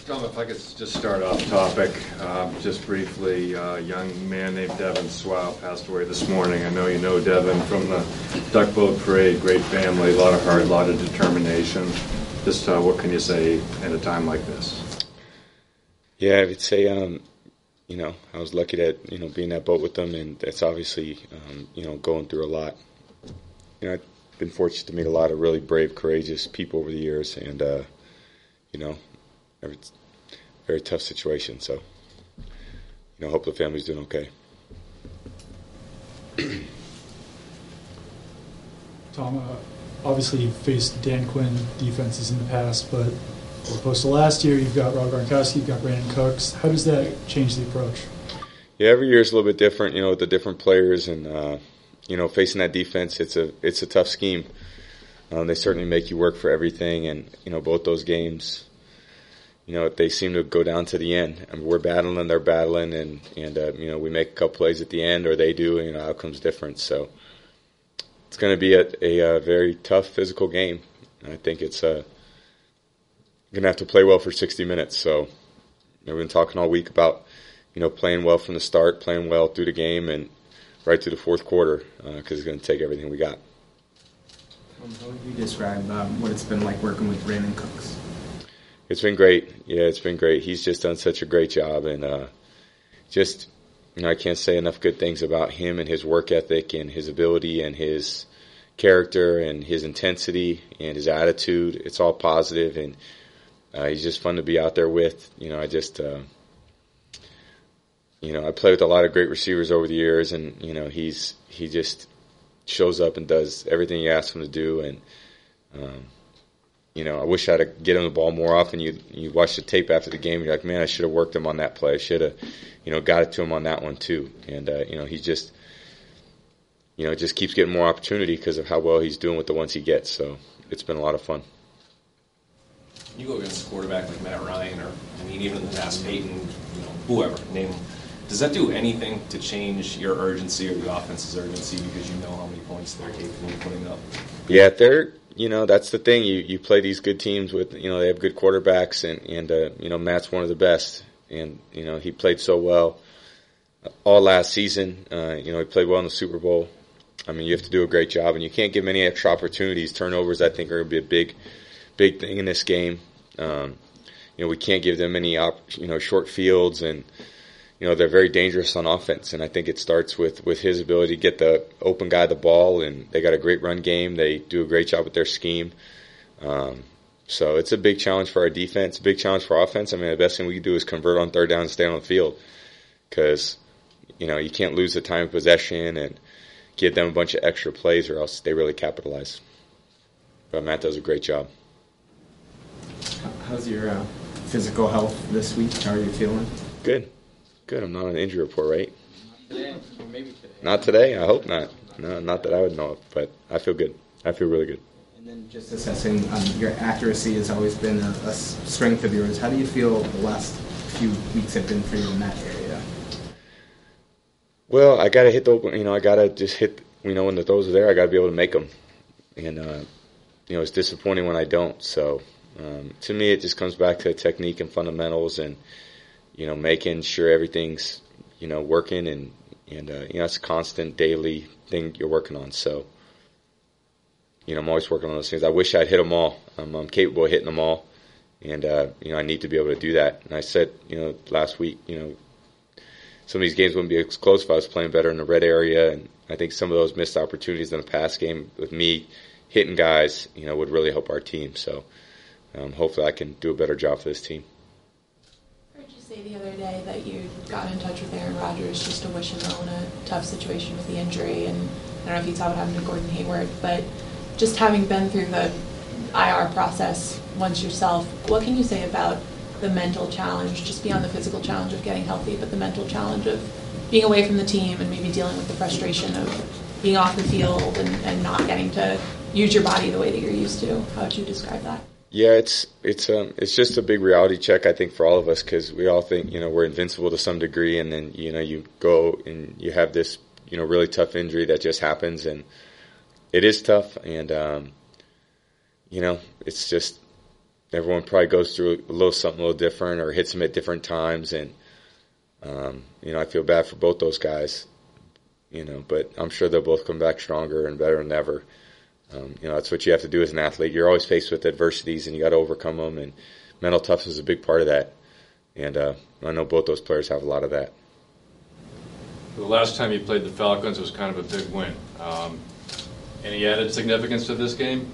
Tom, if I could just start off topic, just briefly, a young man named Devin Swao passed away this morning. I know you know Devin from the Duck Boat Parade, great family, a lot of heart, a lot of determination. Just what can you say at a time like this? Yeah, I would say, I was lucky to, be in that boat with them, and that's obviously, going through a lot. I've been fortunate to meet a lot of really brave, courageous people over the years, and, it's a very tough situation. So, hope the family's doing okay. Tom, obviously you've faced Dan Quinn defenses in the past, but as opposed to last year, you've got Rob Gronkowski, you've got Brandon Cooks. How does that change the approach? Yeah, every year is a little bit different, with the different players, and facing that defense, it's a tough scheme. They certainly make you work for everything, and both those games, they seem to go down to the end. I mean, we're battling, they're battling, and we make a couple plays at the end, or they do, and outcome's different. So it's going to be a very tough physical game. I think it's going to have to play well for 60 minutes. So we've been talking all week about playing well from the start, playing well through the game, and right through the fourth quarter, because it's going to take everything we got. How would you describe what it's been like working with Brandon Cooks? It's been great. Yeah, it's been great. He's just done such a great job, and I can't say enough good things about him and his work ethic and his ability and his character and his intensity and his attitude. It's all positive, and he's just fun to be out there with. I play with a lot of great receivers over the years, and he just shows up and does everything you ask him to do. And I wish I'd get him the ball more often. You watch the tape after the game, you're like, man, I should have worked him on that play. I should have, got it to him on that one too. And he just keeps getting more opportunity because of how well he's doing with the ones he gets. So it's been a lot of fun. You go against a quarterback like Matt Ryan, or even in the past, Peyton, whoever, name him. Does that do anything to change your urgency or the offense's urgency because you know how many points they're capable of putting up? Yeah, that's the thing. You play these good teams with, they have good quarterbacks, and Matt's one of the best. And, he played so well all last season. He played well in the Super Bowl. You have to do a great job, and you can't give him any extra opportunities. Turnovers, I think, are going to be a big thing in this game. We can't give them any, short fields, and, they're very dangerous on offense, and I think it starts with his ability to get the open guy the ball, and they got a great run game. They do a great job with their scheme. So it's a big challenge for our defense, a big challenge for our offense. The best thing we can do is convert on third down and stay on the field because, you can't lose the time of possession and give them a bunch of extra plays or else they really capitalize. But Matt does a great job. How's your physical health this week? How are you feeling? Good. I'm not on an injury report, right? Not today, or maybe today. Not today? I hope not. No, not that I would know of, but I feel good. I feel really good. And then just assessing, your accuracy has always been a strength of yours. How do you feel the last few weeks have been for you in that area? Well, I got to hit the open, I got to just hit, when the throws are there, I got to be able to make them. And, it's disappointing when I don't. So, to me, it just comes back to technique and fundamentals and, making sure everything's, working and it's a constant daily thing you're working on. So, I'm always working on those things. I wish I'd hit them all. I'm capable of hitting them all. And, I need to be able to do that. And I said, last week, some of these games wouldn't be as close if I was playing better in the red area. And I think some of those missed opportunities in the past game with me hitting guys, would really help our team. So, hopefully I can do a better job for this team. Say the other day that you got in touch with Aaron Rodgers just to wish him well in a tough situation with the injury, and I don't know if you saw what happened to Gordon Hayward, but just having been through the IR process once yourself, what can you say about the mental challenge, just beyond the physical challenge of getting healthy, but the mental challenge of being away from the team and maybe dealing with the frustration of being off the field and not getting to use your body the way that you're used to? How would you describe that? Yeah, it's just a big reality check, I think, for all of us, because we all think, we're invincible to some degree, and then, you go and you have this, really tough injury that just happens, and it is tough, and, it's just, everyone probably goes through a little something a little different or hits them at different times, and I feel bad for both those guys, but I'm sure they'll both come back stronger and better than ever. That's what you have to do as an athlete. You're always faced with adversities, and you got to overcome them, and mental toughness is a big part of that. And I know both those players have a lot of that. The last time you played the Falcons was kind of a big win. Any added significance to this game?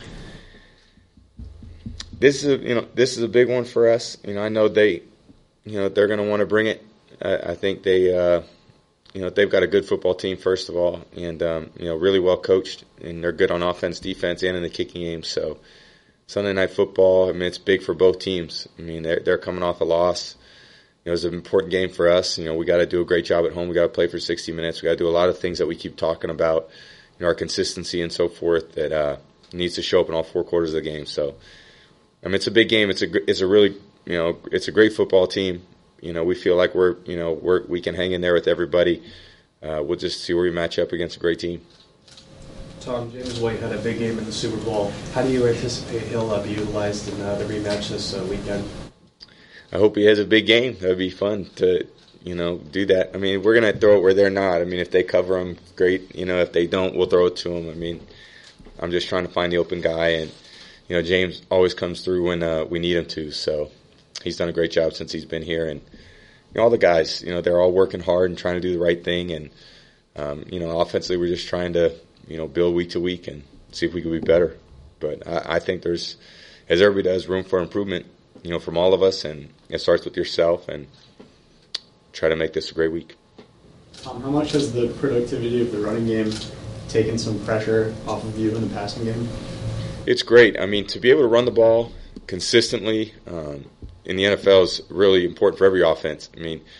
This is a big one for us. I know they're going to want to bring it. I think they've got a good football team first of all, and really well coached, and they're good on offense, defense, and in the kicking game. So Sunday Night Football, it's big for both teams. They're coming off a loss. It was an important game for us. We got to do a great job at home. We got to play for 60 minutes. We got to do a lot of things that we keep talking about, our consistency and so forth that needs to show up in all 4 quarters of the game. So, it's a big game. It's a really, it's a great football team. We feel like we can hang in there with everybody. We'll just see where we match up against a great team. Tom, James White had a big game in the Super Bowl. How do you anticipate he'll be utilized in the rematch this weekend? I hope he has a big game. That would be fun to, do that. We're going to throw it where they're not. If they cover him, great. If they don't, we'll throw it to him. I'm just trying to find the open guy, and, James always comes through when we need him to. So he's done a great job since he's been here. And, all the guys, they're all working hard and trying to do the right thing. And, offensively, we're just trying to, build week to week and see if we can be better. But I think there's, as everybody does, room for improvement, from all of us. And it starts with yourself, and try to make this a great week. How much has the productivity of the running game taken some pressure off of you in the passing game? It's great. To be able to run the ball consistently in the NFL is really important for every offense.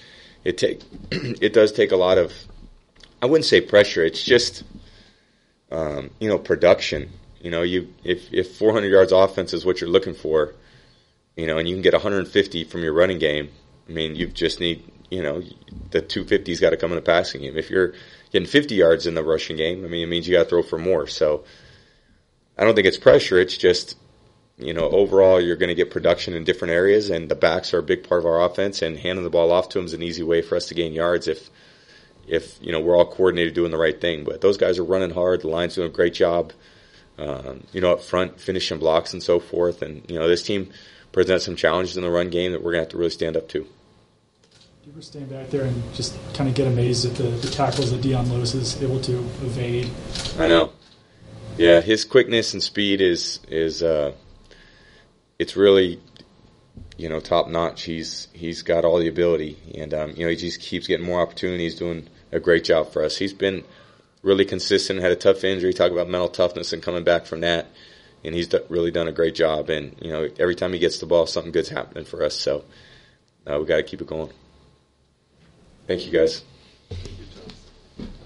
It does take a lot of, I wouldn't say pressure. It's just, production. If 400 yards offense is what you're looking for, and you can get 150 from your running game, you just need, the 250's got to come in the passing game. If you're getting 50 yards in the rushing game, it means you got to throw for more. So I don't think it's pressure. It's just, overall you're going to get production in different areas, and the backs are a big part of our offense, and handing the ball off to them is an easy way for us to gain yards if we're all coordinated doing the right thing. But those guys are running hard. The line's doing a great job, up front, finishing blocks and so forth. And, this team presents some challenges in the run game that we're going to have to really stand up to. Do you ever stand back there and just kind of get amazed at the tackles that Dion Lewis is able to evade? I know. Yeah, his quickness and speed is it's really, top notch. He's got all the ability, and he just keeps getting more opportunities, doing a great job for us. He's been really consistent, had a tough injury, talk about mental toughness and coming back from that, and he's really done a great job. And, every time he gets the ball, something good's happening for us. So we got to keep it going. Thank you, guys.